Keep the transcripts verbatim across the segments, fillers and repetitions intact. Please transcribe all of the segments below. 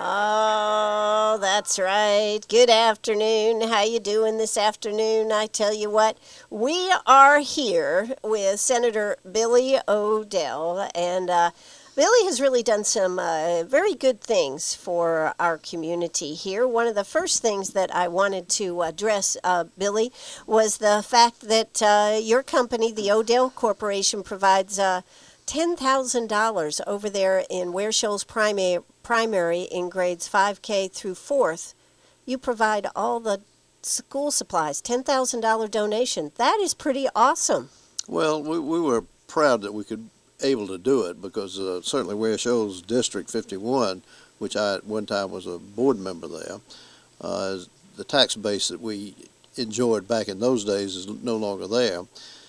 Oh, that's right. Good afternoon. How you doing this afternoon? I tell you what, we are here with Senator Billy O'Dell, and uh, Billy has really done some uh, very good things for our community here. One of the first things that I wanted to address, uh, Billy, was the fact that uh, your company, the O'Dell Corporation, provides uh, ten thousand dollars over there in Ware Shoals Primary, primary in grades five K through fourth. You provide all the school supplies, ten thousand dollars donation. That is pretty awesome. Well, we, we were proud that we could able to do it because uh, certainly Ware Shoals District fifty-one, which I at one time was a board member there, uh, the tax base that we enjoyed back in those days is no longer there.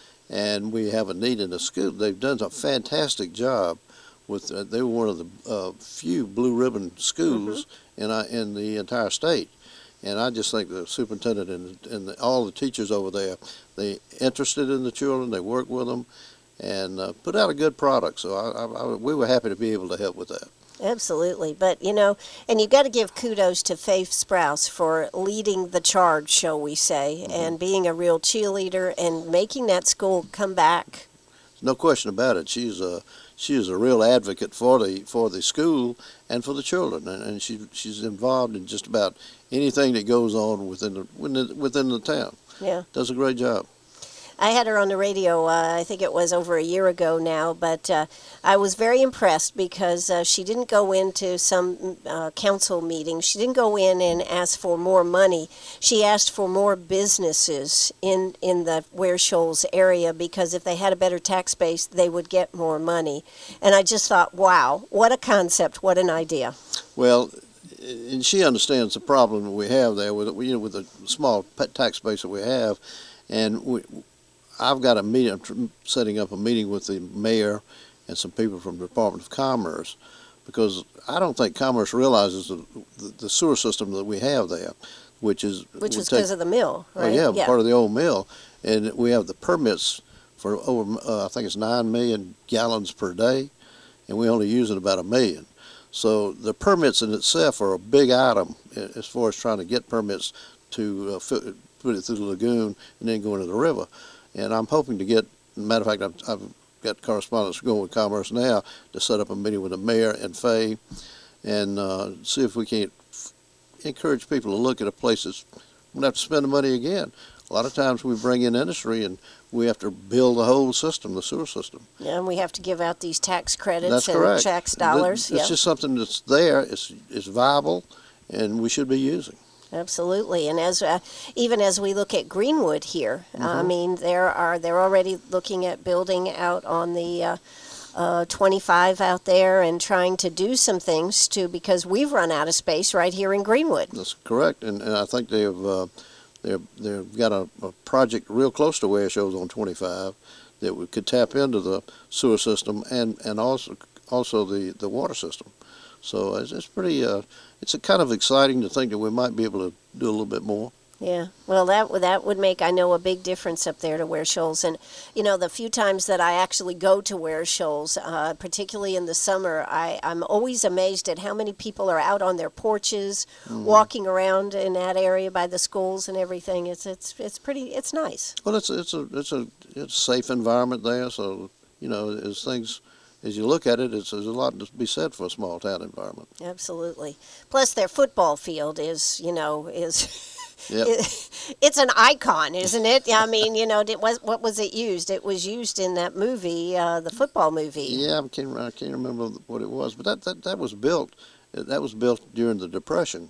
And we have a need in the school. They've done a fantastic job with. Uh, they were one of the uh, few blue ribbon schools mm-hmm. in uh, in the entire state, and I just think the superintendent and, and the, all the teachers over there, they interested in the children. They work with them, and uh, put out a good product. So I, I, I, we were happy to be able to help with that. Absolutely. But, you know, and you got to give kudos to Faith Sprouse for leading the charge, shall we say, mm-hmm. and being a real cheerleader and making that school come back. No question about it. She's a she is a real advocate for the for the school and for the children, and, and she she's involved in just about anything that goes on within the within the, within the town. Yeah, does a great job. I had her on the radio, uh, I think it was over a year ago now, but uh, I was very impressed because uh, she didn't go into some uh, council meeting. She didn't go in and ask for more money. She asked for more businesses in, in the Ware Shoals area because if they had a better tax base, they would get more money. And I just thought, wow, what a concept, what an idea. Well, and she understands the problem that we have there with, you know, with the small tax base that we have, and we, I've got a meeting, I'm setting up a meeting with the mayor and some people from the Department of Commerce, because I don't think Commerce realizes the, the, the sewer system that we have there, which is... Which is because of the mill, right? Oh, yeah, yeah, part of the old mill. And we have the permits for over, uh, I think it's nine million gallons per day, and we only use it about a million. So the permits in itself are a big item as far as trying to get permits to uh, fit, put it through the lagoon and then go into the river. And I'm hoping to get, matter of fact, I've, I've got correspondence going with Commerce now to set up a meeting with the mayor and Faye and uh, see if we can't encourage people to look at a place that's, we don't have to spend the money again. A lot of times we bring in industry and we have to build the whole system, the sewer system. Yeah, and we have to give out these tax credits that's and correct. tax dollars. It's yeah. just something that's there, it's, it's viable, and we should be using. Absolutely, and as uh, even as we look at Greenwood here, mm-hmm. I mean, there are they're already looking at building out on the uh, uh, twenty-five out there and trying to do some things to because we've run out of space right here in Greenwood. That's correct, and, and I think they've uh, they've they've got a, a project real close to Ware Shoals on twenty-five that we could tap into the sewer system and and also also the the water system. So it's, it's pretty, uh, it's a kind of exciting to think that we might be able to do a little bit more. Yeah, well, that that would make, I know, a big difference up there to Ware Shoals. And, you know, the few times that I actually go to Ware Shoals, uh, particularly in the summer, I, I'm always amazed at how many people are out on their porches, mm-hmm. walking around in that area by the schools and everything. It's it's it's pretty, it's nice. Well, it's, it's, a, it's, a, it's a safe environment there, so, you know, as things... As you look at it, it's, there's a lot to be said for a small town environment. Absolutely. Plus, their football field is, you know, is yep. it, it's an icon, isn't it? I mean, you know, it was, what was it used? It was used in that movie, uh, the football movie. Yeah, I can't, I can't remember what it was, but that, that, that was built. That was built during the Depression,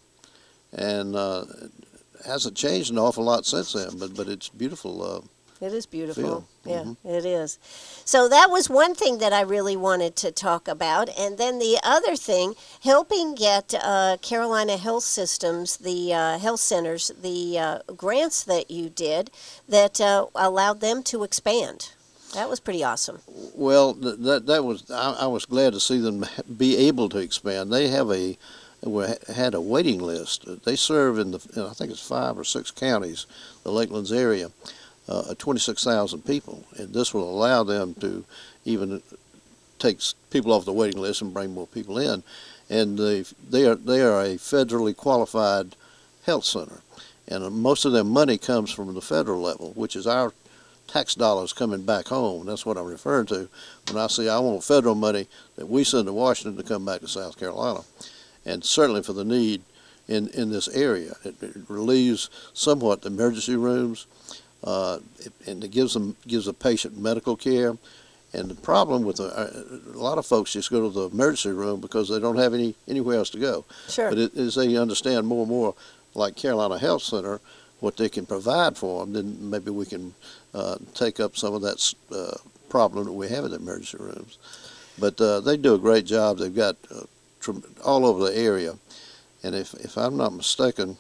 and uh, it hasn't changed an awful lot since then. But but it's beautiful. Uh, It is beautiful. Field. Yeah, mm-hmm. it is. So that was one thing that I really wanted to talk about. And then the other thing, helping get uh, Carolina Health Systems, the uh, health centers, the uh, grants that you did that uh, allowed them to expand. That was pretty awesome. Well, that that was I, I was glad to see them be able to expand. They have a had a waiting list. They serve in the I think it's five or six counties, the Lakelands area. Uh, twenty-six thousand people, and this will allow them to even take people off the waiting list and bring more people in. and the, they are they are a federally qualified health center, and most of their money comes from the federal level, which is our tax dollars coming back home. That's what I'm referring to when I say I want federal money that we send to Washington to come back to South Carolina, and certainly for the need in, in this area. It, it relieves somewhat the emergency rooms, uh, it, and it gives them gives the patient medical care. And the problem with the, a lot of folks just go to the emergency room because they don't have any anywhere else to go. Sure. But it, as they understand more and more, like Carolina Health Center, what they can provide for them, then maybe we can uh, take up some of that uh, problem that we have in the emergency rooms. But uh, they do a great job. They've got uh, tr- all over the area. And if, if I'm not mistaken,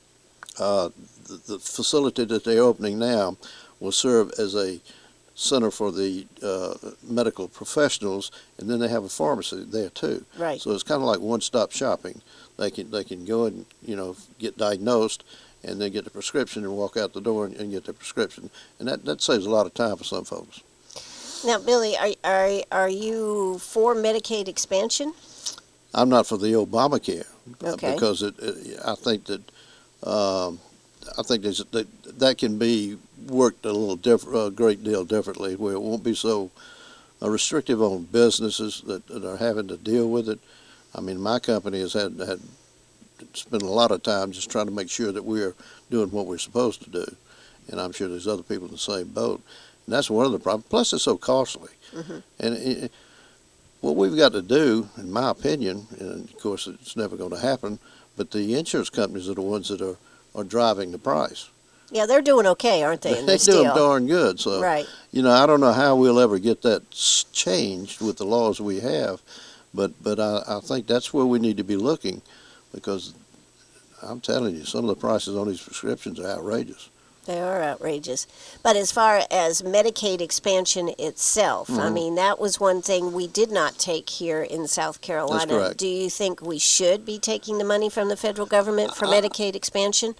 uh, the, the facility that they're opening now will serve as a center for the uh, medical professionals, and then they have a pharmacy there too. Right. So it's kind of like one-stop shopping. They can they can go and you know get diagnosed, and then get the prescription and walk out the door and, and get the prescription, and that, that saves a lot of time for some folks. Now, Billy, are are are you for Medicaid expansion? I'm not for the Obamacare Okay. uh, because it, it I think that um, I think there's, that that can be worked a little diff- a great deal differently, where it won't be so uh, restrictive on businesses that, that are having to deal with it. I mean, my company has had had spent a lot of time just trying to make sure that we're doing what we're supposed to do, and I'm sure there's other people in the same boat. And that's one of the problems. Plus, it's so costly. Mm-hmm. And it, what we've got to do, in my opinion, and of course it's never going to happen, but the insurance companies are the ones that are, are driving the price. Yeah, they're doing okay, aren't they, in They're this doing deal? darn good. So, Right. you know, I don't know how we'll ever get that s- changed with the laws we have, but but I, I think that's where we need to be looking, because I'm telling you, some of the prices on these prescriptions are outrageous. They are outrageous. But as far as Medicaid expansion itself, I Mhm. mean, that was one thing we did not take here in South Carolina. correct. Do you think we should be taking the money from the federal government for I- Medicaid expansion?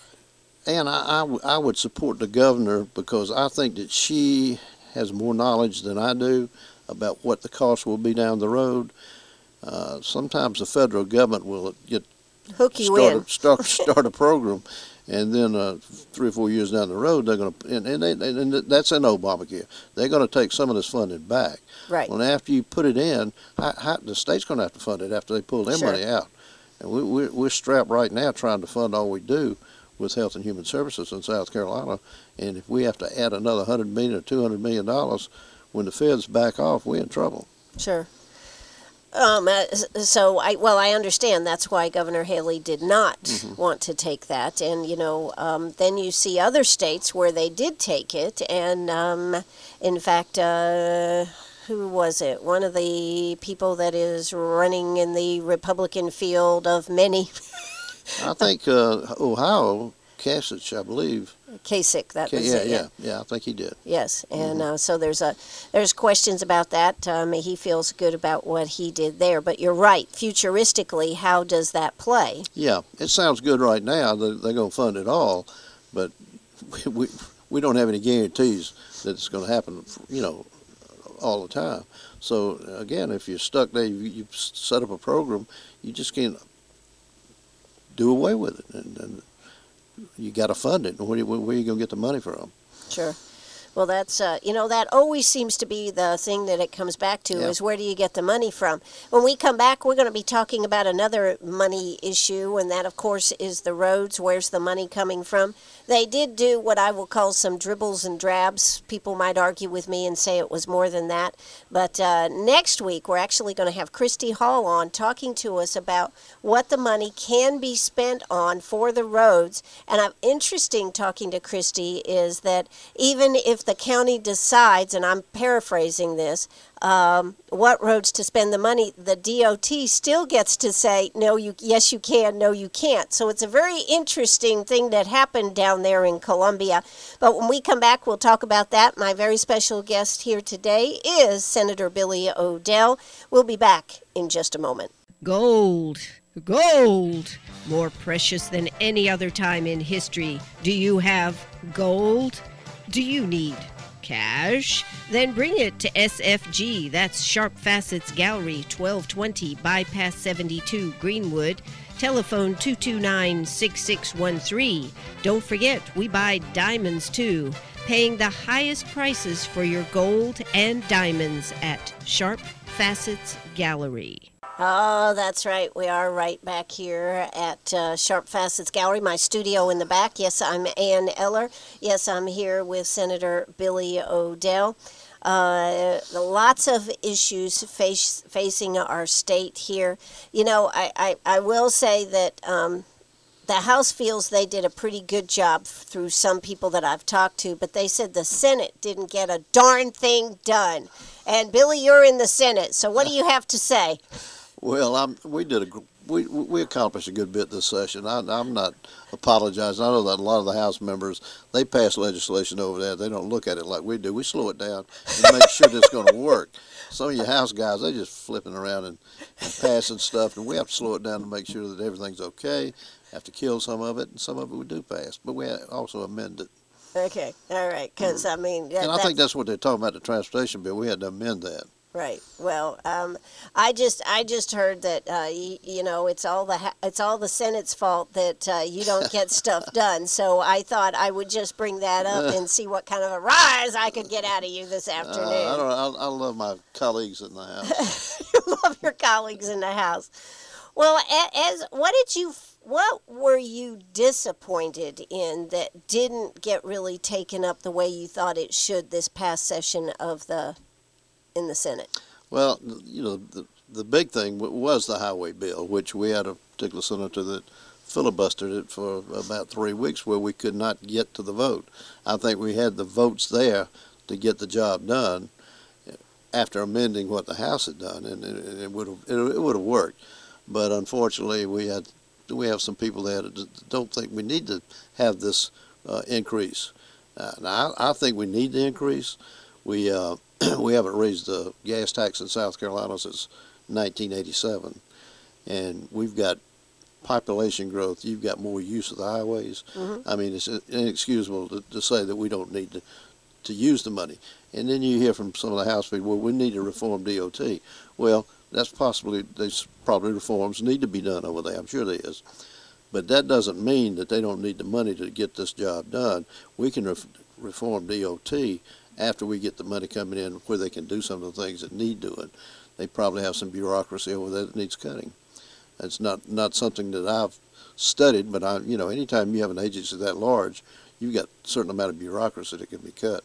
And I, I, w- I would support the governor, because I think that she has more knowledge than I do about what the cost will be down the road. Uh, sometimes the federal government will get Hook you start in. a, start start a program, and then uh, three or four years down the road they're going to and and, they, and that's in Obamacare. They're going to take some of this funding back. Right. Well, after you put it in, how, how, the state's going to have to fund it after they pull their Sure. money out, and we, we're, we're strapped right now trying to fund all we do with Health and Human Services in South Carolina, and if we have to add another hundred million or two hundred million dollars when the feds back off, we're in trouble. Sure. Um, uh, so, I well, I understand that's why Governor Haley did not Mhm. want to take that. And, you know, um, then you see other states where they did take it. And, um, in fact, uh, who was it? One of the people that is running in the Republican field of many, I think uh, Ohio, Kasich, I believe. Kasich, that Ka- was yeah, it. yeah, yeah. I think he did. Yes, and uh, so there's a there's questions about that. Um, he feels good about what he did there, but you're right. Futuristically, how does that play? Yeah, it sounds good right now. They're, they're going to fund it all, but we, we we don't have any guarantees that it's going to happen. You know, all the time. So again, if you're stuck there, you, you set up a program, you just can't do away with it, and, and you got to fund it. And where, where are you going to get the money from? Sure. Well, that's, uh, you know, that always seems to be the thing that it comes back to Yeah. is where do you get the money from? When we come back, we're going to be talking about another money issue, and that, of course, is the roads. Where's the money coming from? They did do what I will call some dribbles and drabs. People might argue with me and say it was more than that. But uh, next week, we're actually going to have Christy Hall on talking to us about what the money can be spent on for the roads. And I'm interesting talking to Christy is that even if the county decides, and I'm paraphrasing this, um, what roads to spend the money, the D O T still gets to say, no, you, yes, you can, no, you can't. So it's a very interesting thing that happened down there in Columbia. But when we come back, we'll talk about that. My very special guest here today is Senator Billy O'Dell. We'll be back in just a moment. Gold, gold, more precious than any other time in history. Do you have gold? Do you need cash? Then bring it to S F G. That's Sharp Facets Gallery, twelve twenty Bypass seventy-two, Greenwood. Telephone two two nine, six six one three. Don't forget, we buy diamonds too. Paying the highest prices for your gold and diamonds at Sharp Facets Gallery. Oh, that's right. We are right back here at uh, Sharp Facets Gallery, my studio in the back. Yes, I'm Ann Eller. Yes, I'm here with Senator Billy O'Dell. Uh, lots of issues face, facing our state here. You know, I, I, I will say that um, the House feels they did a pretty good job through some people that I've talked to, but they said the Senate didn't get a darn thing done. And Billy, you're in the Senate, so what do you have to say? Well, I'm, we did a we we accomplished a good bit this session. I, I'm not apologizing. I know that a lot of the House members, they pass legislation over there. They don't look at it like we do. We slow it down and make sure that it's going to work. Some of you House guys, they just flipping around and, and passing stuff, and we have to slow it down to make sure that everything's okay. Have to kill some of it, and some of it we do pass, but we also amend it. Okay, all right, because I mean, that, and I think that's what they're talking about, the transportation bill. We had to amend that. Right. Well, um, I just I just heard that uh, you, you know it's all the ha- it's all the Senate's fault that uh, you don't get stuff done. So I thought I would just bring that up and see what kind of a rise I could get out of you this afternoon. Uh, I don't. I, I love my colleagues in the House. You love your colleagues in the House. Well, as what did you what were you disappointed in that didn't get really taken up the way you thought it should this past session of the in the Senate? Well, you know, the, the big thing was the highway bill, which we had a particular senator that filibustered it for about three weeks where we could not get to the vote. I think we had the votes there to get the job done after amending what the House had done, and it, it would have it, it would have worked. But unfortunately, we had we have some people there that don't think we need to have this uh, increase. Uh, now, I, I think we need the increase. We uh, we haven't raised the gas tax in South Carolina since nineteen eighty-seven, and we've got population growth. You've got more use of the highways. Mm-hmm. I mean, it's inexcusable to, to say that we don't need to, to use the money. And then you hear from some of the House people, well, we need to reform D O T. Well, that's possibly, there's probably reforms need to be done over there. I'm sure there is. But that doesn't mean that they don't need the money to get this job done. We can ref- reform D O T after we get the money coming in where they can do some of the things that need doing. They probably have some bureaucracy over there that needs cutting. It's not, not something that I've studied, but I, you know, anytime you have an agency that large, you've got a certain amount of bureaucracy that can be cut.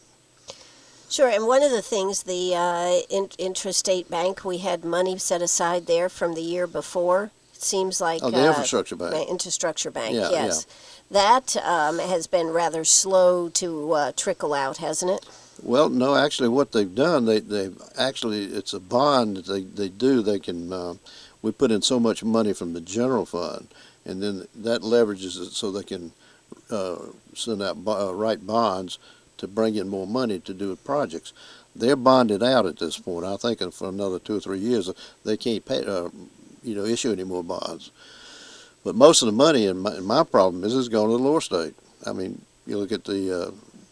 Sure, and one of the things, the uh, in, Intrastate Bank, we had money set aside there from the year before. It seems like oh, the uh, infrastructure bank. Infrastructure bank, yeah, yes. Yeah. That um, has been rather slow to uh, trickle out, hasn't it? Well, no, actually what they've done, they, they've actually, it's a bond that they, they do. They can, uh, we put in so much money from the general fund, and then that leverages it so they can uh, send out, uh, write bonds to bring in more money to do projects. They're bonded out at this point. I think for another two or three years, they can't pay, uh, you know, issue any more bonds. But most of the money, and my, my problem is, is going to the lower state. I mean, you look at the uh,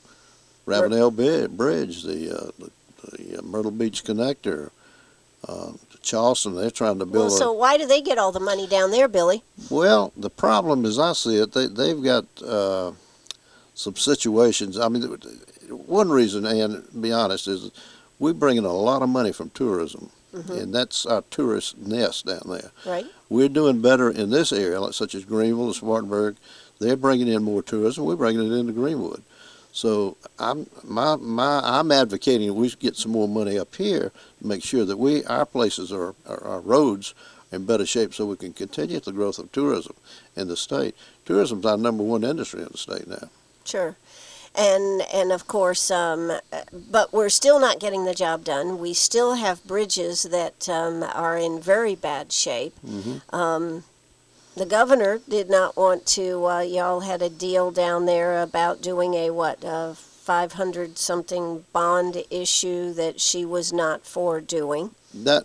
Ravenel Bridge, the, uh, the, the uh, Myrtle Beach Connector, uh, Charleston, they're trying to build. Well, so a, why do they get all the money down there, Billy? Well, the problem, as I see it, they, they've got uh, some situations. I mean, one reason, and to be honest, is we bring in a lot of money from tourism. Mm-hmm. And that's our tourist nest down there. Right. We're doing better in this area, like, such as Greenville and Spartanburg. They're bringing in more tourism. We're bringing it into Greenwood. So I'm my my I'm advocating we get some more money up here to make sure that we our places are our, our roads are in better shape so we can continue the growth of tourism in the state. Tourism's our number one industry in the state now. Sure. And, and of course, um, but we're still not getting the job done. We still have bridges that um, are in very bad shape. Mm-hmm. Um, the governor did not want to, uh, y'all had a deal down there about doing a, what, uh, five hundred something bond issue that she was not for doing. That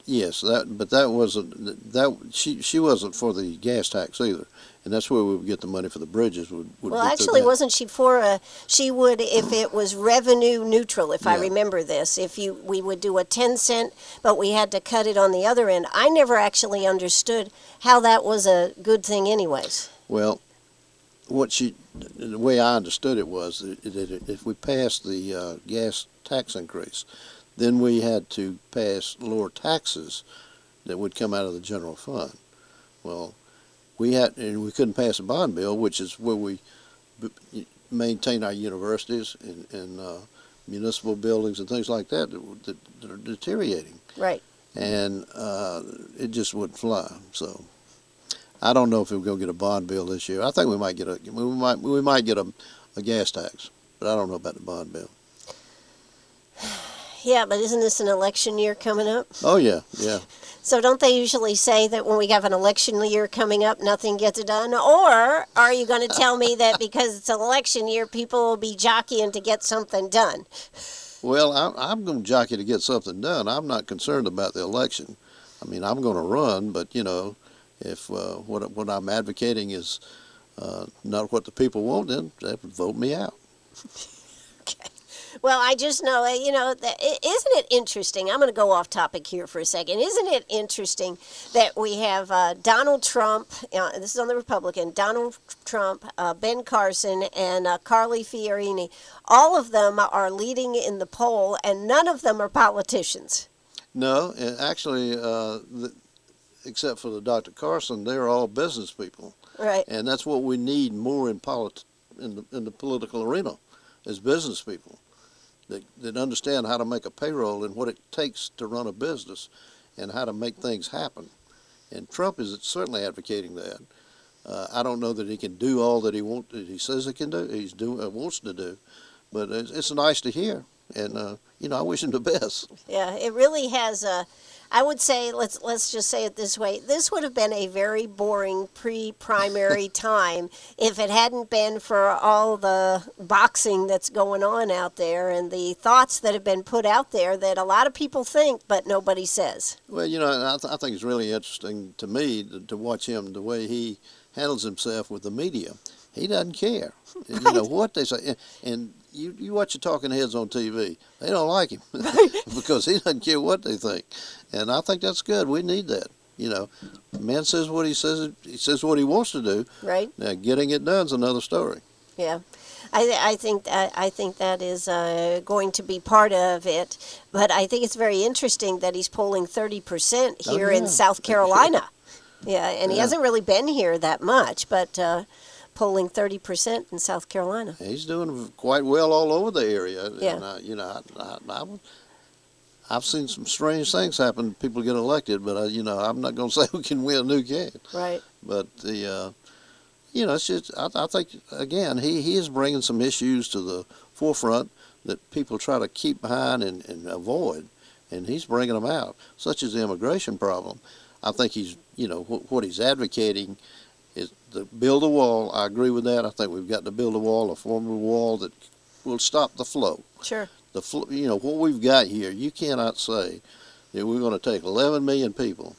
Yes, that but that wasn't that she she wasn't for the gas tax either, and that's where we would get the money for the bridges. Would, would Well, be through actually, that. wasn't she for a? She would if it was revenue neutral. If I Yeah. remember this, if you we would do a ten cent, but we had to cut it on the other end. I never actually understood how that was a good thing, anyways. Well, what she the way I understood it was that that if we passed the uh, gas tax increase, then we had to pass lower taxes that would come out of the general fund. Well, we had, and we couldn't pass a bond bill, which is where we b- maintain our universities and, and uh, municipal buildings and things like that that, that, that are deteriorating. Right. And uh, it just wouldn't fly. So I don't know if we're going to get a bond bill this year. I think we might get a we might we might get a, a gas tax, but I don't know about the bond bill. Yeah, but isn't this an election year coming up? Oh yeah, yeah. So don't they usually say that when we have an election year coming up, nothing gets done? Or are you going to tell me that because it's an election year, people will be jockeying to get something done? Well, I'm, I'm going to jockey to get something done. I'm not concerned about the election. I mean, I'm going to run, but you know, if uh, what what I'm advocating is uh, not what the people want, then they vote me out. Okay. Well, I just know, uh, you know, that, i- isn't it interesting? I'm going to go off topic here for a second. Isn't it interesting that we have uh, Donald Trump, uh, this is on the Republican, Donald Trump, uh, Ben Carson, and uh, Carly Fiorina. All of them are leading in the poll, and none of them are politicians. No, and actually, uh, the, except for the Doctor Carson, they're all business people, Right. and that's what we need more in polit- in the in the political arena, is business people that that understand how to make a payroll and what it takes to run a business, and how to make things happen. And Trump is certainly advocating that. Uh, I don't know that he can do all that he want that he says he can do. He's do uh, wants to do, but it's, it's nice to hear, and uh, you know, I wish him the best. Yeah, it really has a. I would say let's let's just say it this way. This would have been a very boring pre-primary time if it hadn't been for all the boxing that's going on out there and the thoughts that have been put out there that a lot of people think but nobody says. Well, you know, and I, th- I think it's really interesting to me to, to watch him, the way he handles himself with the media. He doesn't care, you know, what they say. And, and you, you watch the talking heads on T V, they don't like him because he doesn't care what they think. And I think that's good. We need that. You know, the man says what he says. He says what he wants to do. Right. Now, getting it done is another story. Yeah. I, I think that I think that is uh, going to be part of it, but I think it's very interesting that he's polling thirty percent Oh, here yeah. in South Carolina. Yeah, and he Yeah. hasn't really been here that much, but uh, polling thirty percent in South Carolina. He's doing quite well all over the area. Yeah. And, uh, you know, I, I, I, would- I've seen some strange things happen. People get elected, but, uh, you know, I'm not going to say who can win, who can't. Right. But the, uh, you know, it's just, I, I think, again, he, he is bringing some issues to the forefront that people try to keep behind and, and avoid, and he's bringing them out, such as the immigration problem. I think he's, you know, what, what he's advocating is to build a wall. I agree with that. I think we've got to build a wall, a formidable wall that will stop the flow. Sure. The fl- you know, what we've got here, you cannot say that we're going to take eleven million people.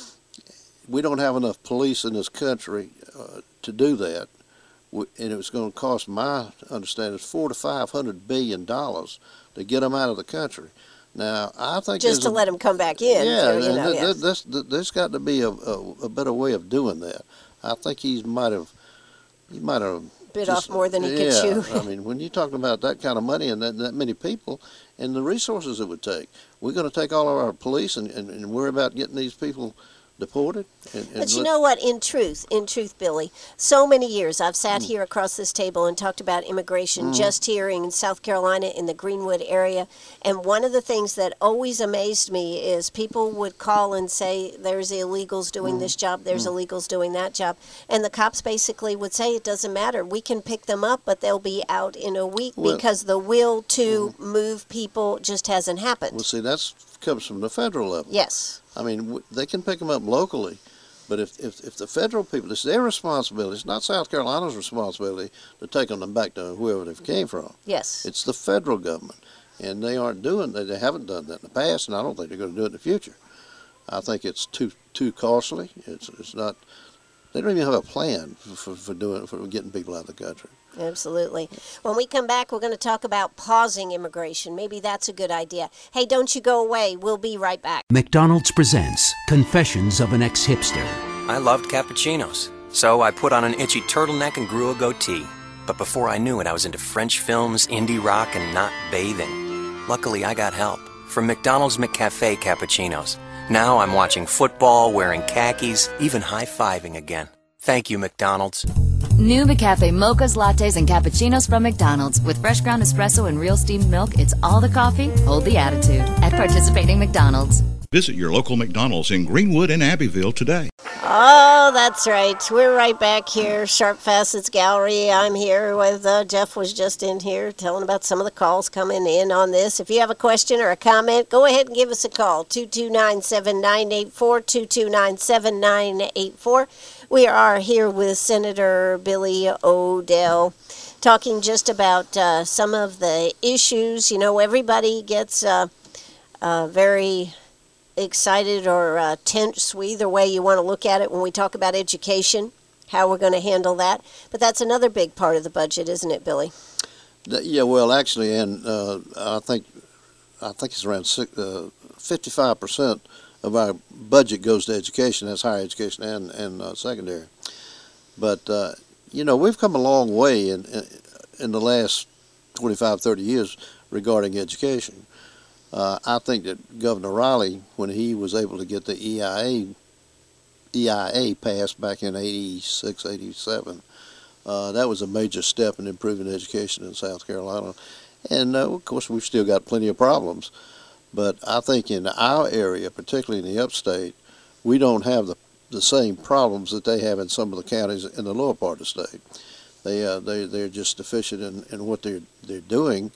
We don't have enough police in this country uh, to do that, W- and it was going to cost, my understanding, four to five hundred billion dollars to get them out of the country. Now, I think Just there's to a- let them come back in. yeah, so, you and know, th- yeah. th- this- th- there's got to be a, a, a better way of doing that. I think he might have, he might have Bit just- off more than he yeah, could chew. I mean, when you're talking about that kind of money and that, that many people and the resources it would take, we're going to take all of our police and, and, and worry about getting these people deported. And, and But you let- know what? In truth, in truth, Billy, so many years I've sat Mm. here across this table and talked about immigration just here in South Carolina in the Greenwood area. And one of the things that always amazed me is people would call and say, there's illegals doing Mm. this job, there's illegals doing that job. And the cops basically would say, it doesn't matter. We can pick them up, but they'll be out in a week Well- because the will to move people just hasn't happened. well, see, that's comes from the federal level. Yes. I mean, w- they can pick them up locally, but if, if, if the federal people, it's their responsibility. It's not South Carolina's responsibility to take them back to whoever they came from. Yes. It's the federal government, and they aren't doing that. They haven't done that in the past, and I don't think they're going to do it in the future. I think it's too too costly. It's it's not. They don't even have a plan for, for, for doing for getting people out of the country. Absolutely. When we come back, we're going to talk about pausing immigration. Maybe that's a good idea. Hey, don't you go away. We'll be right back. McDonald's presents Confessions of an Ex-Hipster. I loved cappuccinos, so I put on an itchy turtleneck and grew a goatee. But before I knew it, I was into French films, indie rock, and not bathing. Luckily, I got help from McDonald's McCafe cappuccinos. Now I'm watching football, wearing khakis, even high-fiving again. Thank you, McDonald's. New McCafe mochas, lattes, and cappuccinos from McDonald's. With fresh ground espresso and real steamed milk, it's all the coffee, hold the attitude. At participating McDonald's. Visit your local McDonald's in Greenwood and Abbeville today. Oh, that's right. We're right back here, Sharp Facets Gallery. I'm here with, uh, Jeff was just in here telling about some of the calls coming in on this. If you have a question or a comment, go ahead and give us a call, two two nine, seven nine eight four, two two nine, seven nine eight four. We are here with Senator Billy O'Dell, talking just about uh, some of the issues. You know, everybody gets uh, uh, very excited or uh, tense, either way you want to look at it, when we talk about education, how we're going to handle that. But that's another big part of the budget, isn't it, Billy? Yeah, well, actually, and uh, I think I think it's around six, uh, fifty-five percent of our budget goes to education. That's higher education and and uh, secondary. But uh, you know, we've come a long way in in the last twenty-five, thirty years regarding education. Uh, I think that Governor Riley, when he was able to get the E I A E I A passed back in eighty-six, eighty-seven, uh, that was a major step in improving education in South Carolina. And uh, of course, we've still got plenty of problems. But I think in our area, particularly in the upstate, we don't have the, the same problems that they have in some of the counties in the lower part of the state. They, uh, they, they're just deficient in, in what they're, they're doing.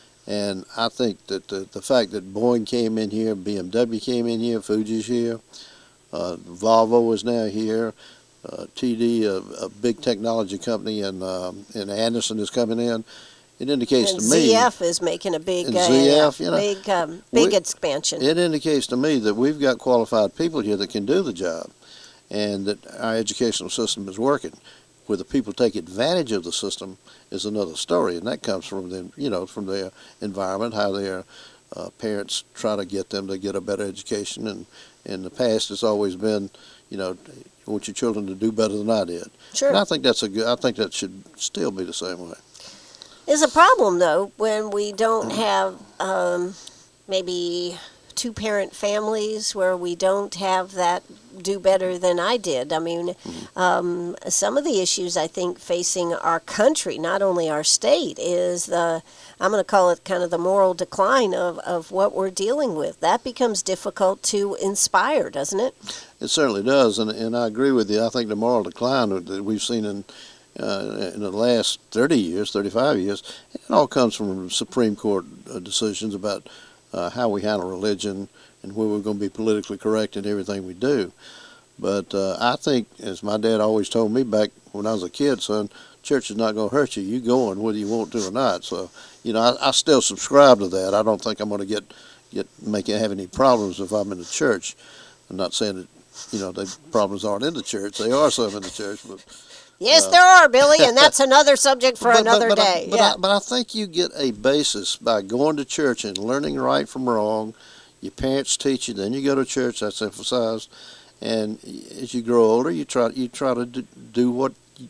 And I think that the, the fact that Boeing came in here, B M W came in here, Fuji's here, uh, Volvo is now here, uh, T D, a, a big technology company, and, um, and Anderson is coming in. It indicates and to me, Z F is making a big, and uh, Z F, you know, big, um, big we, expansion. It indicates to me that we've got qualified people here that can do the job, and that our educational system is working. Whether people take advantage of the system is another story, and that comes from them, you know, from their environment, how their uh, parents try to get them to get a better education. And in the past, it's always been, you know, you want your children to do better than I did. Sure. And I think that's a good. I think that should still be the same way. It's a problem, though, when we don't have um, maybe two-parent families where we don't have that do better than I did. I mean, um, some of the issues I think facing our country, not only our state, is the, I'm going to call it kind of the moral decline of, of what we're dealing with. That becomes difficult to inspire, doesn't it? It certainly does, and, and I agree with you. I think the moral decline that we've seen in Uh, in the last thirty years, thirty-five years, it all comes from Supreme Court uh, decisions about uh, how we handle religion and where we're going to be politically correct in everything we do. But uh, I think, as my dad always told me back when I was a kid, son, church is not going to hurt you. You going whether you want to or not. So, you know, I, I still subscribe to that. I don't think I'm going to get get make it have any problems if I'm in the church. I'm not saying that, you know, the problems aren't in the church. They are some in the church, but. Yes, Uh, there are, Billy, and that's another subject for but, another but, but day. I, but, yeah. I, but I think you get a basis by going to church and learning right from wrong. Your parents teach you, then you go to church. That's emphasized, and as you grow older, you try you try to do, do what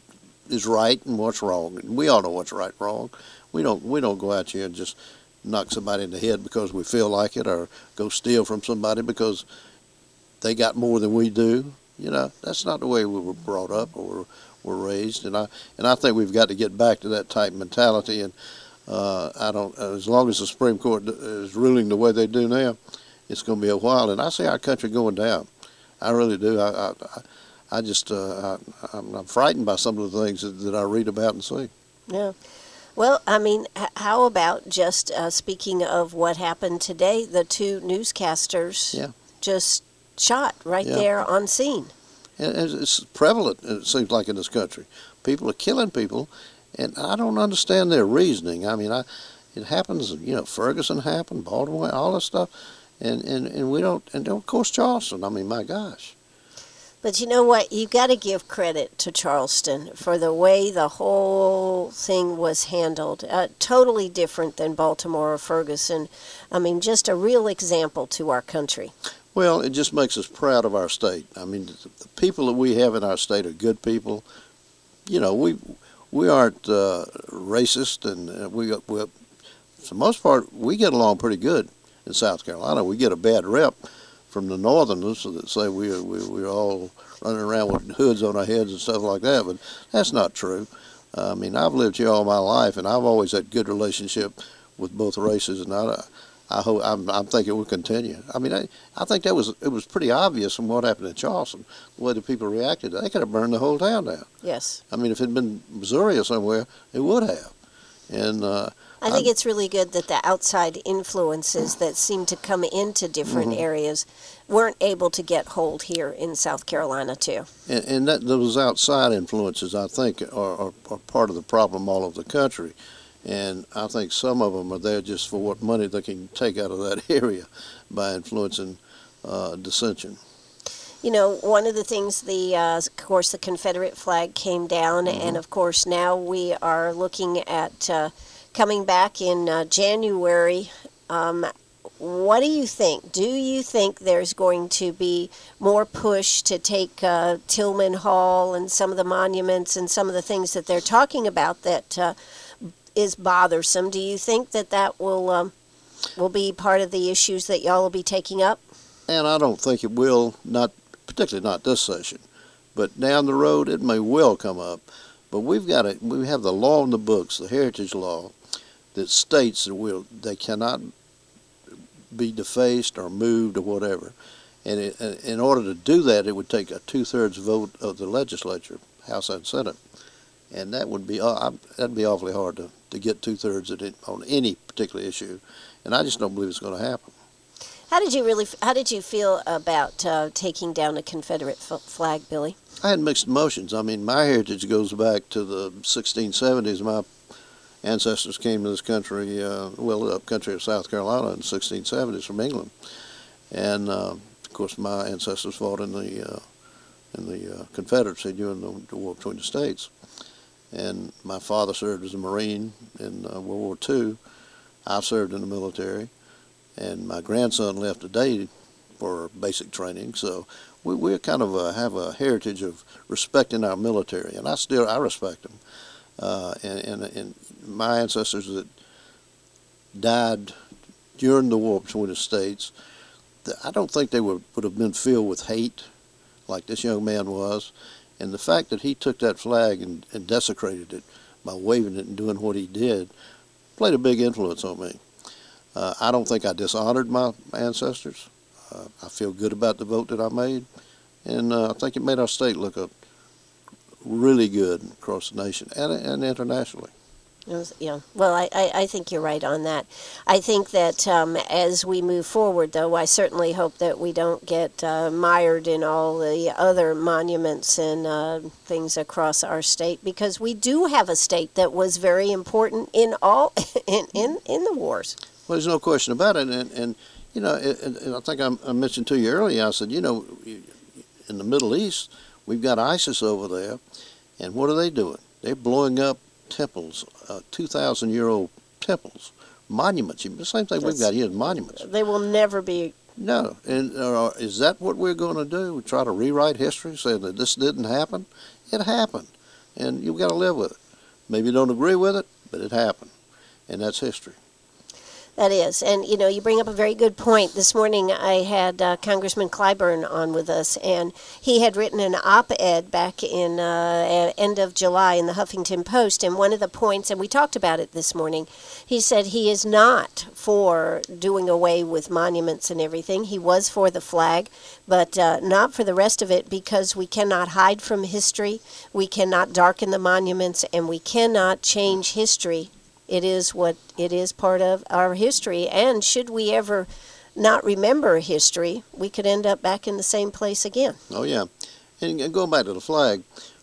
is right and what's wrong. And we all know what's right and wrong. We don't we don't go out here and just knock somebody in the head because we feel like it, or go steal from somebody because they got more than we do. You know, that's not the way we were brought up or were, were raised, and I and I think we've got to get back to that type mentality. And uh, I don't, as long as the Supreme Court is ruling the way they do now, it's going to be a while. And I see our country going down. I really do. I I, I just uh, I, I'm, I'm frightened by some of the things that, that I read about and see. Yeah. Well, I mean, h- how about just uh, speaking of what happened today, the two newscasters Yeah. just shot right Yeah. there on scene. And it's it's prevalent, it seems like, in this country. People are killing people, and I don't understand their reasoning. I mean, I it happens, you know, Ferguson happened, Baltimore, all this stuff. And, and, and we don't, and of course Charleston, I mean, my gosh. But you know what? You got to give credit to Charleston for the way the whole thing was handled. Uh, totally different than Baltimore or Ferguson. I mean, just a real example to our country. Well, it just makes us proud of our state. I mean, the, the people that we have in our state are good people. You know, we we aren't uh, racist, and uh, we, we, for the most part, we get along pretty good in South Carolina. We get a bad rep from the Northerners that say we are, we, we're all running around with hoods on our heads and stuff like that, but that's not true. Uh, I mean, I've lived here all my life, and I've always had good relationship with both races, and I, I hope I'm, I'm thinking it will continue. I mean, I, I think that was it was pretty obvious from what happened in Charleston, the way the people reacted. They could have burned the whole town down. Yes. I mean, if it had been Missouri or somewhere, it would have. And uh, I think I'm, it's really good that the outside influences that seem to come into different mm-hmm. areas weren't able to get hold here in South Carolina, too. And, and that those outside influences, I think, are, are, are part of the problem all over the country. And I think some of them are there just for what money they can take out of that area by influencing uh, dissension. You know, one of the things, the uh, of course, the Confederate flag came down, mm-hmm. and of course now we are looking at uh, coming back in uh, January. Um, what do you think? Do you think there's going to be more push to take uh, Tillman Hall and some of the monuments and some of the things that they're talking about that uh, is bothersome? Do you think that that will um, will be part of the issues that y'all will be taking up? And I don't think it will, not particularly not this session, but down the road it may well come up. But we've got a, we have the law in the books, the heritage law, that states that we'll, they cannot be defaced or moved or whatever. And it, in order to do that, it would take a two-thirds vote of the legislature, House and Senate, and that would be uh, that'd be awfully hard to, to get two-thirds of it on any particular issue, and I just don't believe it's going to happen. How did you really? How did you feel about uh, taking down a Confederate f- flag, Billy? I had mixed emotions. I mean, my heritage goes back to the sixteen seventies. My ancestors came to this country, uh, well, up country of South Carolina in the sixteen seventies from England, and uh, of course, my ancestors fought in the uh, in the uh, Confederacy during the, the war between the states. And my father served as a Marine in uh, World War Two. I served in the military. And my grandson left today for basic training, so we we kind of uh, have a heritage of respecting our military, and I still I respect them. Uh, and, and and my ancestors that died during the war between the states, I don't think they were, would have been filled with hate like this young man was. And the fact that he took that flag and, and desecrated it by waving it and doing what he did played a big influence on me. Uh, I don't think I dishonored my ancestors. Uh, I feel good about the vote that I made, and uh, I think it made our state look a really good across the nation and, and internationally. Yeah, well, I, I, I think you're right on that. I think that um, as we move forward, though, I certainly hope that we don't get uh, mired in all the other monuments and uh, things across our state, because we do have a state that was very important in all in, in, in the wars. Well, there's no question about it, and, and you know, and, and I think I, I mentioned to you earlier, I said, you know, in the Middle East, we've got ISIS over there, and what are they doing? They're blowing up temples, uh, two thousand year old temples, monuments. The same thing That's, we've got here, monuments. They will never be. No, and uh, is that what we're going to do? We try to rewrite history, saying that this didn't happen? It happened, and you've got to live with it. Maybe you don't agree with it, but it happened, and that's history. That is. And, you know, you bring up a very good point. This morning I had uh, Congressman Clyburn on with us, and he had written an op-ed back in uh, end of July in the Huffington Post, and one of the points, and we talked about it this morning, he said he is not for doing away with monuments and everything. He was for the flag, but uh, not for the rest of it, because we cannot hide from history, we cannot darken the monuments, and we cannot change history. It is what it is, part of our history, and should we ever not remember history, we could end up back in the same place again. Oh yeah, and going back to the flag,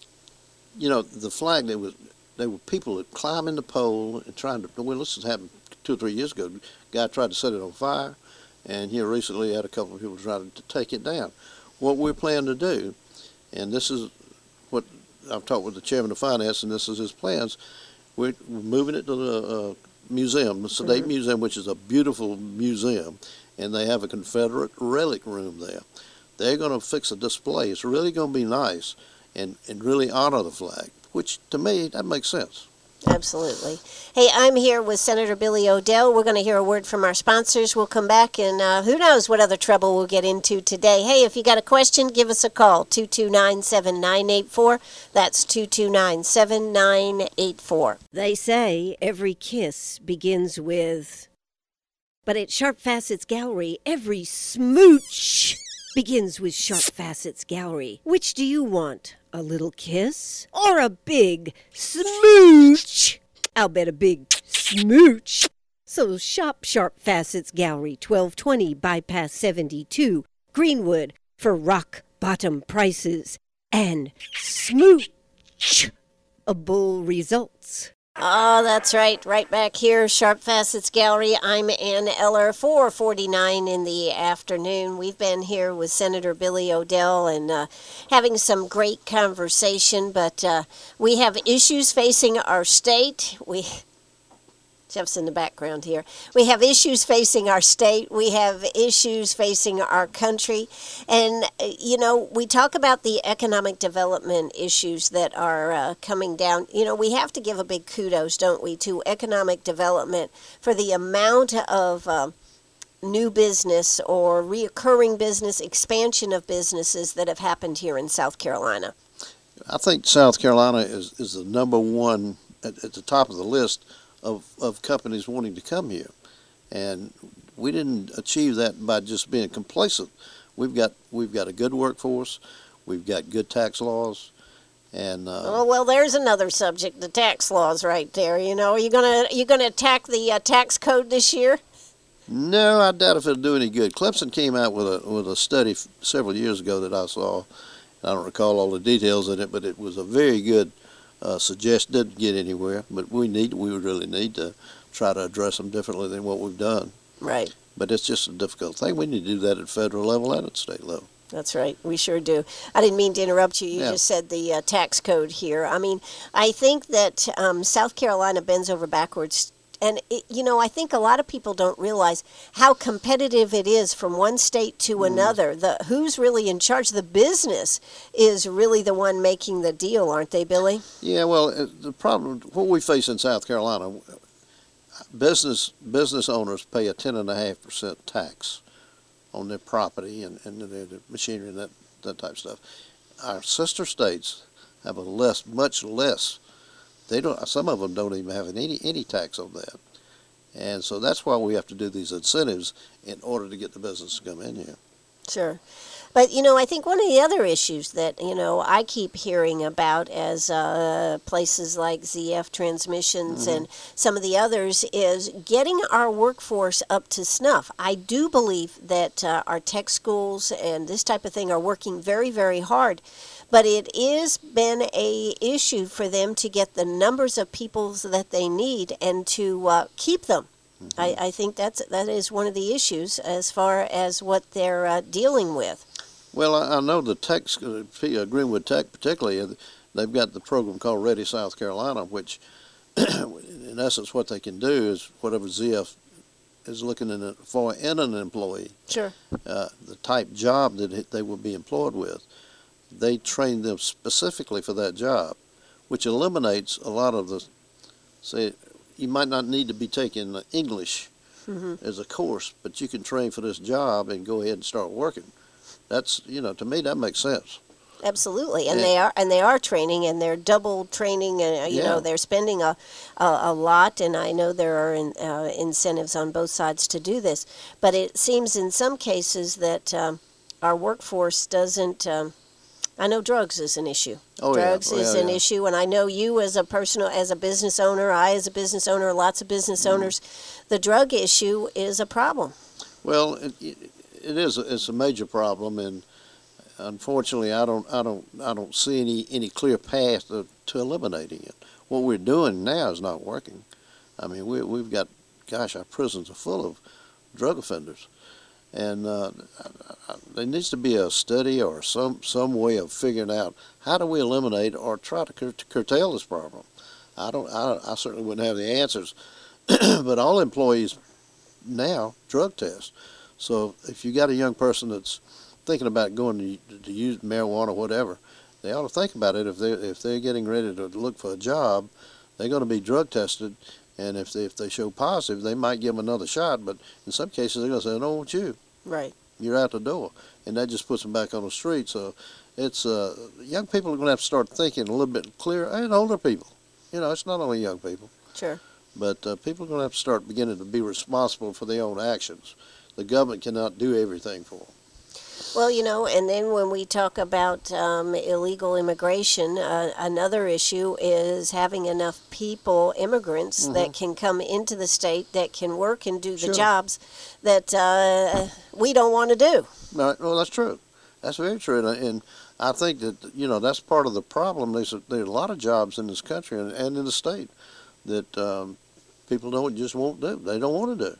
you know, the flag, there was there were people that climbing the pole and trying to. Well, this has happened two or three years ago. A guy tried to set it on fire, and here recently had a couple of people trying to take it down. What we're planning to do, and this is what I've talked with the chairman of finance, and this is his plans, we're moving it to the uh, museum, the Sedate mm-hmm. Museum, which is a beautiful museum, and they have a Confederate relic room there. They're going to fix a display. It's really going to be nice and, and really honor the flag, which to me, that makes sense. Absolutely. Hey, I'm here with Senator Billy O'Dell. We're going to hear a word from our sponsors. We'll come back, and uh, who knows what other trouble we'll get into today. Hey, if you got a question, give us a call, two two nine, seven nine eight four. That's two two nine, seven nine eight four. They say every kiss begins with, but at Sharp Facets Gallery, every smooch begins with Sharp Facets Gallery. Which do you want? A little kiss or a big smooch? I'll bet a big smooch. So shop Sharp Facets Gallery, twelve twenty Bypass seventy-two, Greenwood, for rock bottom prices and smooch-able results. Oh, that's right. Right back here, Sharp Facets Gallery. I'm Ann Eller, four forty-nine in the afternoon. We've been here with Senator Billy O'Dell and uh, having some great conversation, but uh, we have issues facing our state. We... Jeff's in the background here. We have issues facing our state. We have issues facing our country. And, you know, we talk about the economic development issues that are uh, coming down. You know, we have to give a big kudos, don't we, to economic development for the amount of uh, new business or reoccurring business, expansion of businesses that have happened here in South Carolina. I think South Carolina is, is the number one at, at the top of the list Of, of companies wanting to come here, and we didn't achieve that by just being complacent. We've got we've got a good workforce, we've got good tax laws, and uh, oh well, there's another subject, the tax laws, right there. You know, are you gonna you gonna attack the uh, tax code this year? No, I doubt if it'll do any good. Clemson came out with a with a study f- several years ago that I saw. I don't recall all the details in it, but it was a very good. Uh, suggest didn't get anywhere, but we need we would really need to try to address them differently than what we've done. Right. But it's just a difficult thing. We need to do that at federal level and at state level. That's right. We sure do. I didn't mean to interrupt you. You yeah. just said the uh, tax code here. I mean, I think that um, South Carolina bends over backwards. And, it, you know, I think a lot of people don't realize how competitive it is from one state to mm. another. The who's really in charge? The business is really the one making the deal, aren't they, Billy? Yeah, well, the problem, what we face in South Carolina, business business owners pay a ten point five percent tax on their property and, and their machinery and that, that type of stuff. Our sister states have a less, much less. They don't. Some of them don't even have any any tax on that, and so that's why we have to do these incentives in order to get the business to come in here. Sure. But, you know, I think one of the other issues that, you know, I keep hearing about as uh, places like Z F Transmissions mm-hmm. and some of the others is getting our workforce up to snuff. I do believe that uh, our tech schools and this type of thing are working very, very hard. But it has been a issue for them to get the numbers of people that they need and to uh, keep them. Mm-hmm. I, I think that's that is one of the issues as far as what they're uh, dealing with. Well, I, I know the tech, uh, Greenwood Tech particularly, they've got the program called Ready South Carolina, which in essence what they can do is whatever Z F is looking in it for in an employee, sure, uh, the type job that they will be employed with, they train them specifically for that job, which eliminates a lot of the, say, you might not need to be taking English mm-hmm. as a course, but you can train for this job and go ahead and start working. That's, you know, to me that makes sense. Absolutely, and yeah. they are and they are training, and they're double training, and you yeah. know they're spending a, a a lot, and I know there are in, uh, incentives on both sides to do this, but it seems in some cases that um, our workforce doesn't. Um, I know drugs is an issue. Oh, drugs yeah. is yeah, an yeah. issue, and I know you as a personal, as a business owner, I as a business owner, lots of business mm. owners, the drug issue is a problem. Well, it, it is. It's a major problem, and unfortunately, I don't, I don't, I don't see any, any clear path to, to eliminating it. What we're doing now is not working. I mean, we, we've got, gosh, our prisons are full of drug offenders, And uh, there needs to be a study or some, some way of figuring out how do we eliminate or try to, cur- to curtail this problem. I don't. I, I certainly wouldn't have the answers, but all employees now drug test. So if you got a young person that's thinking about going to, to use marijuana or whatever, they ought to think about it. If they if they're getting ready to look for a job, they're going to be drug tested, and if they if they show positive, they might give them another shot. But in some cases, they're going to say, "I don't want you. Right. You're out the door," and that just puts them back on the street. So it's uh, young people are going to have to start thinking a little bit clearer, and older people. You know, it's not only young people. Sure. But uh, people are going to have to start beginning to be responsible for their own actions. The government cannot do everything for them. Well, you know, and then when we talk about um, illegal immigration, uh, another issue is having enough people, immigrants, Mm-hmm. that can come into the state, that can work and do the Sure. jobs that uh, we don't want to do. Right. Well, that's true. That's very true. And, and I think that, you know, that's part of the problem. There's a, there are a lot of jobs in this country and, and in the state that um, people don't just won't do. They don't want to do.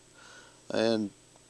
And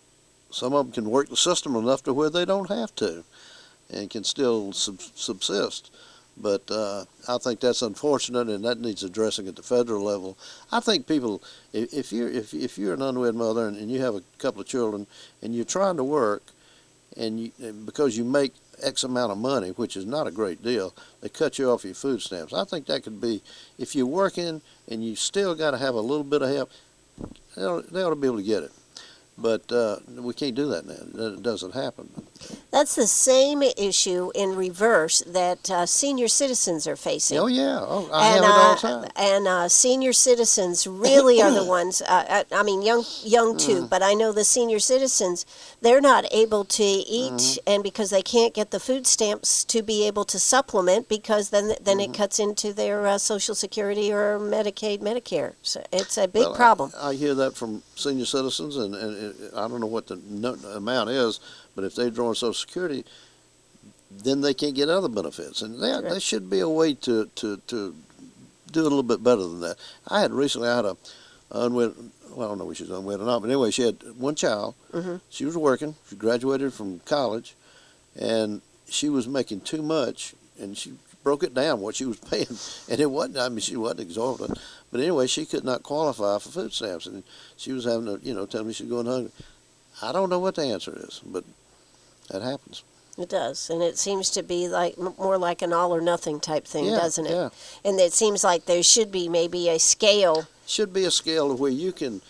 some of them can work the system enough to where they don't have to and can still sub- subsist. But uh, I think that's unfortunate, and that needs addressing at the federal level. I think people, if, if you're if, if you're an unwed mother and, and you have a couple of children and you're trying to work, and, you, and because you make X amount of money, which is not a great deal, they cut you off your food stamps. I think that could be, if you're working and you still got to have a little bit of help, they ought, they ought to be able to get it. But uh, we can't do that now. It doesn't happen. That's the same issue in reverse that uh, senior citizens are facing. Oh, yeah. Oh, I and, have it all uh, the time. And uh, senior citizens really are the ones, uh, I, I mean, young young too, Mm. but I know the senior citizens, they're not able to eat, Mm-hmm. and because they can't get the food stamps to be able to supplement, because then then Mm-hmm. it cuts into their uh, Social Security or Medicaid, Medicare. So it's a big Well, I- problem. I, hear that from senior citizens, and, and it, I don't know what the no, amount is, but if they're drawing Social Security, then they can't get other benefits. And there, there should be a way to, to, to do a little bit better than that. I had recently, I had a unwed, well, I don't know if she's unwed or not, but anyway, she had one child. Mm-hmm. She was working. She graduated from college, and she was making too much, and she broke it down what she was paying, and it wasn't, I mean, she wasn't exorbitant, but anyway, she could not qualify for food stamps, and she was having to, you know, tell me she's going hungry. I don't know what the answer is, but that happens. It does, and it seems to be like m- more like an all or nothing type thing, Yeah, doesn't it? yeah. And it seems like there should be maybe a scale. Should be a scale of where you can,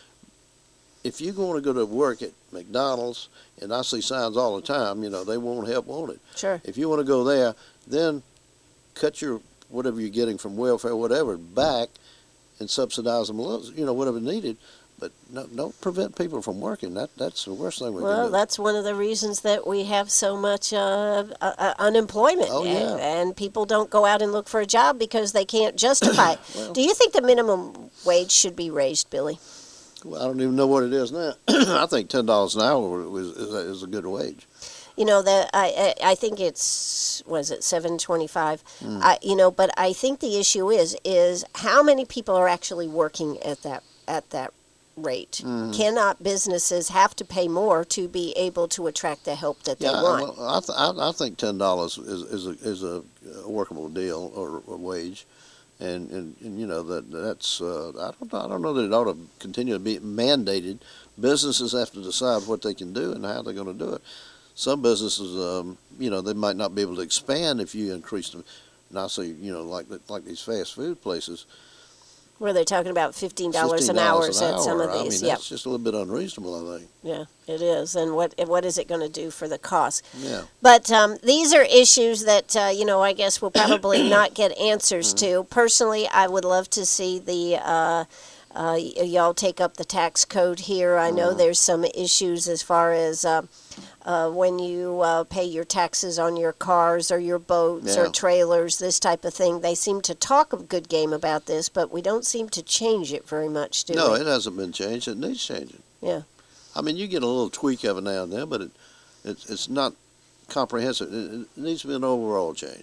if you want to go to work at McDonald's, and I see signs all the time, you know, they won't help, won't it? Sure. If you want to go there, then cut your, whatever you're getting from welfare, whatever, back and subsidize them a little, you know, whatever needed. But no, don't prevent people from working. That That's the worst thing we Well, can do. that's one of the reasons that we have so much uh, uh, uh, unemployment. Oh, yeah. and, and people don't go out and look for a job because they can't justify it. Well- Do you think the minimum wage should be raised, Billy? Well, I don't even know what it is now. I think ten dollars an hour is, is, a, is a good wage. You know that I I I think it's was it seven twenty five. Mm. I you know, but I think the issue is is how many people are actually working at that at that rate. Mm. Cannot businesses have to pay more to be able to attract the help that they Yeah, I, want? well, I, th- I, I think ten dollars is is a, is a workable deal or a wage, and, and, and you know that that's uh, I don't I don't know that it ought to continue to be mandated. Businesses have to decide what they can do and how they're going to do it. Some businesses, um, you know, they might not be able to expand if you increase them. And I see, you know, like like these fast food places. Where they're talking about fifteen dollars an hour at some of I these. mean, Yeah, that's just a little bit unreasonable, I think. yeah, it is. And what what is it going to do for the cost? Yeah. But um, these are issues that, uh, you know, I guess we'll probably not get answers to. Personally, I would love to see the, uh, uh, y- y'all take up the tax code here. I know there's some issues as far as uh, uh, when you uh, pay your taxes on your cars or your boats or Yeah. trailers, this type of thing. They seem to talk a good game about this, but we don't seem to change it very much, do No, we? it hasn't been changed. It needs changing. Yeah. I mean, you get a little tweak of it now and then, but it, it's it's not comprehensive. It, it needs to be an overall change.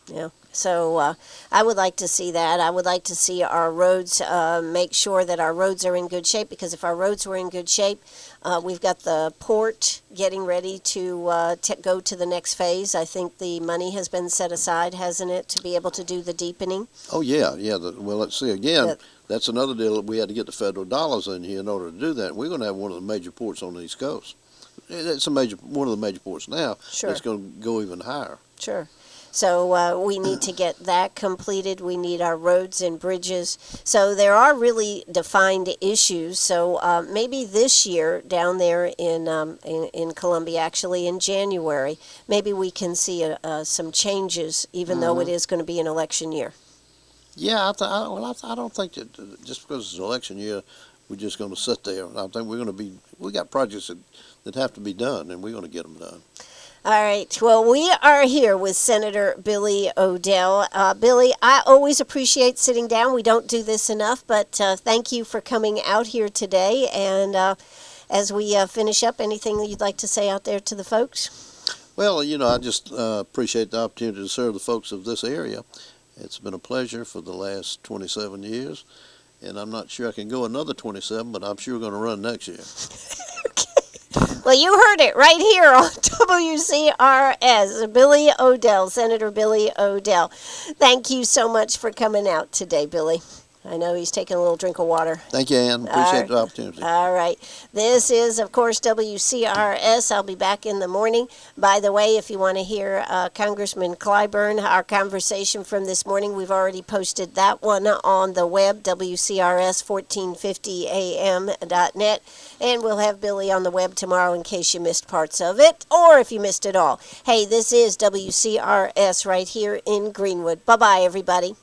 Yeah. So uh, I would like to see that. I would like to see our roads, uh, make sure that our roads are in good shape, because if our roads were in good shape, uh, we've got the port getting ready to uh, t- go to the next phase. I think the money has been set aside, hasn't it, to be able to do the deepening? Oh, yeah, yeah. The, well, let's see, again, That- that's another deal that we had to get the federal dollars in here in order to do that. We're going to have one of the major ports on the East Coast. It's a major, one of the major ports now. Sure. It's going to go even higher. Sure. So uh, we need to get that completed. We need our roads and bridges. So there are really defined issues. So uh, maybe this year down there in, um, in in Columbia, actually in January, maybe we can see uh uh, some changes, even though it is going to be an election year. Yeah, I, th- I, well, I, th- I don't think that uh, just because it's an election year, we're just going to sit there. I think we're going to be, we got projects that, that have to be done, and we're going to get them done. All right. Well, we are here with Senator Billy O'Dell. Uh, Billy, I always appreciate sitting down. We don't do this enough, but uh, thank you for coming out here today. And uh, as we uh, finish up, anything that you'd like to say out there to the folks? Well, you know, I just uh, appreciate the opportunity to serve the folks of this area. It's been a pleasure for the last twenty-seven years, and I'm not sure I can go another twenty-seven, but I'm sure going to run next year. Well, you heard it right here on W C R S. Billy O'Dell, Senator Billy O'Dell. Thank you so much for coming out today, Billy. I know he's taking a little drink of water. Thank you, Ann. Appreciate the opportunity. All right. This is, of course, W C R S. I'll be back in the morning. By the way, if you want to hear uh, Congressman Clyburn, our conversation from this morning, we've already posted that one on the web, W C R S fourteen fifty A M dot net. And we'll have Billy on the web tomorrow in case you missed parts of it, or if you missed it all. Hey, this is W C R S right here in Greenwood. Bye-bye, everybody.